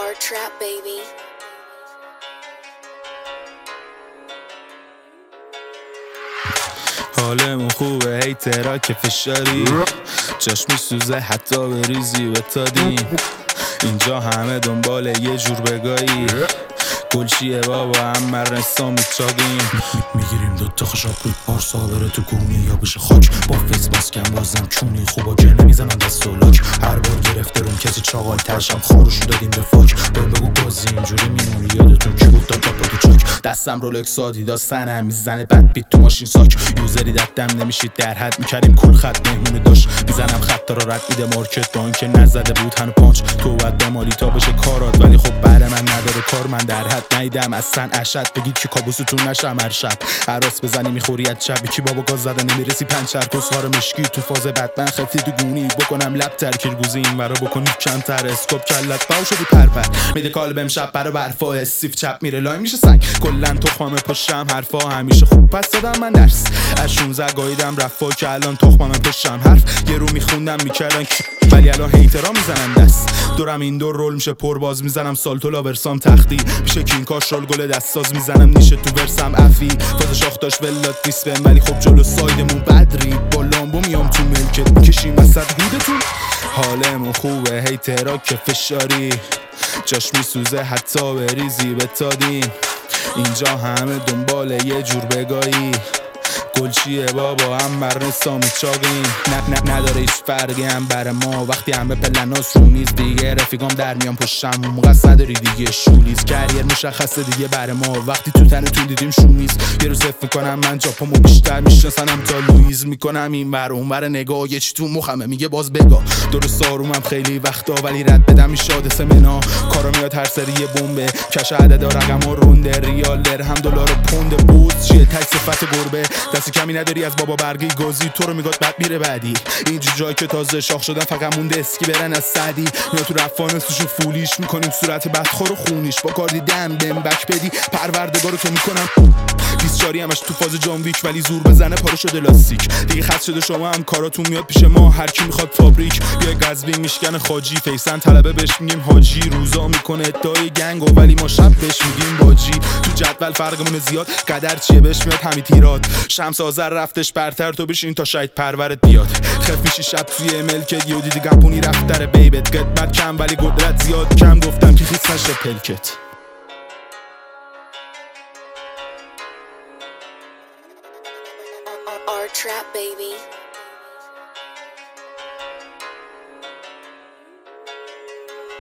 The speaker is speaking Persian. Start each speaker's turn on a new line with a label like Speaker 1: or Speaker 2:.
Speaker 1: Our trap baby.
Speaker 2: حالمون خوبه هی تراک فشاری چشمی سوزه حتی بریزی بتادیم اینجا همه دنبال یه جور بگایی گلچیه بابا هم مرنسا میچاقیم میگیریم دوتا خشاب روی پارسا بره تو گونی یا بشه خاک با فیس ماسکم بازم چونی خوبا که نمیزنن دست و لاک هر بار گرفته روم کسی چاقال ترشم خاروشو دادیم به فاک بهم بگو گازی اینجوری میمونی یادتون کی بود داد پاپا تو چاک دستم رولکس آدیداس سنم میزنه بد بیت تو ماشین ساک یوزری دم نمیشید در حد میکردیم کل خط مهمونی داشت میزنم خط را رد میده مارکت با اینکه نزده بود هنو پانچ تو باید بمالی تا بشه کارات ولی خب بعد من نداره کار من در حد نیدم اصلا اشد بگید که کابوستون نشم هر شب عراس بزنی میخوری از شب کی بابا گاز زده نمیرسی پنچر کسخار مشکی تو فاز بدمن خفتی تو گونی بکنم لب ترکیر گوزی این ورا بکنی کمتر اسکوپ کلت باو شدی پرپر میده کالبم شب برا برفا استیف چپ میره لای میشه سنگ کلا تخمم پشتم حرفا همیشه خوب پس دادم من درس از 16 گاییدم رفا که الان تخمم پشتم حرف یه رو میخوندم میکردن ولی الان هیترا میزنن دست دورم این دور رول میشه پر باز میزنم سالتو لاورسام تختی میشه کینکاش رول گل دستاز میزنم نیشه تو ورسم افی فاز شاخ داشت ولات دیسپن ولی خب جلو سایدمون بدری با لامبو میام تو ملکت میکشیم وسط هودتون حالمون خوبه هی تراک فشاری جاش میسوزه حتی بریزی بتادیم اینجا همه دنبال یه جور بگایی گلچیه بابا هم مرنسا میچاقیم نداره هیچ فرقی هم بر ما وقتی همه پلناس رو میز دیگه رفیقام در میان پشتم موقع نداری دیگه شولیز کریر مشخصه دیگه بر ما وقتی تو تنتون دیدیم شومیز یه روز صف میکنم من جاپامو بیشتر میشناسنم تا لویز میکنم این ور اون ور نگاه یه چی تو مخمه میگه باز بگا درست آرومم خیلی وقتا ولی رد بدم این شاده سمنا کارا میاد هر سری یه بمبه کش عدد رقم رونده ریال درهم دلار پوند بوز چیه تک صفت گربه دست کمی نداری از بابا برگی گازی تو رو میگاد بد میره بعدی اینجا جایی که تازه شاخ شدن فقط مونده اسکی برن از سعدی یا تو رفانستشو فولیش میکنیم صورت بدخور و خونیش با کار دیدم بهم بک بدی پروردگارو تو میکنم 24 همش تو فاز جان ویک ولی زور بزنه پاره شده لاستیک دیگه خط شده شما هم کاراتون میاد پیش ما هر کی میخواد فابریک یا قزوین میشکن خاجی فیسن طلبه بهش میگیم حاجی روزا میکنه ادعای گنگو ولی ما شب بهش میگیم باجی تو جدول فرقمون زیاد قدر چیه بهش میاد همین تیرات شمس آذر رفتش برتر تو بشین تا شاید پرورت بیاد خف میشی شب توی ملکت یه دیدی گپونی رفت در بیبت قدمت کم ولی قدرت زیاد کم گفتم که خیس نشه پلکت
Speaker 1: Our trap baby.